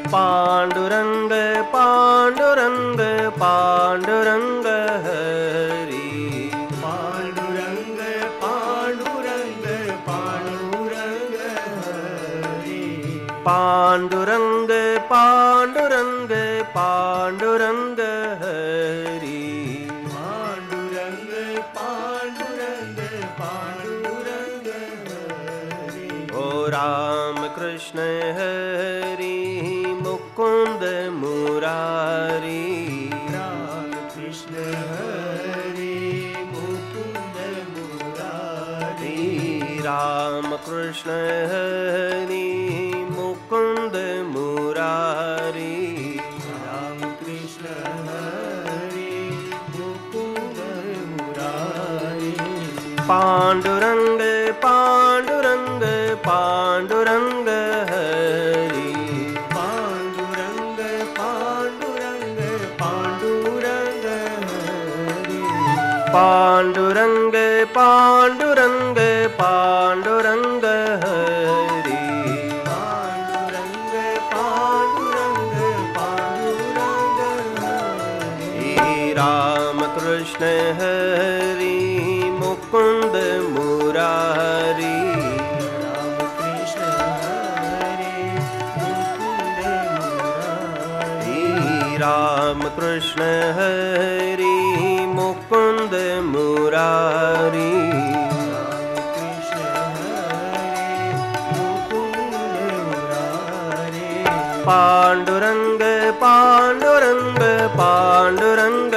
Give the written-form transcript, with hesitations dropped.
Pandurang Pandurang Pandurang Hari. Pandurang Pandurang Pandurang Hari. Pandurang Pandurang Pandurang Hari. Pandurang Pandurang Pandurang Hari. ओ Ram Krishna Hari Mukund Murari. Ram Krishna Hari Mukund Murari. Ram Krishna Hari Mukund Murari. Ram Krishna Hari Mukund Murari. Pandurang Pandurang Pandurang Hari. Pandurang Pandurang Pandurang Hari. Pandurang Pandurang Pandurang Hari. Pandurang Pandurang Pandurang Hari. Ram Krishna Hari Mukund Murari. Ram Krishna Hari Mukund Murari. Ram Krishna Hari Mukund Murari. Ram Krishna Hari Mukund Murari. Pandurang Pandurang Pandurang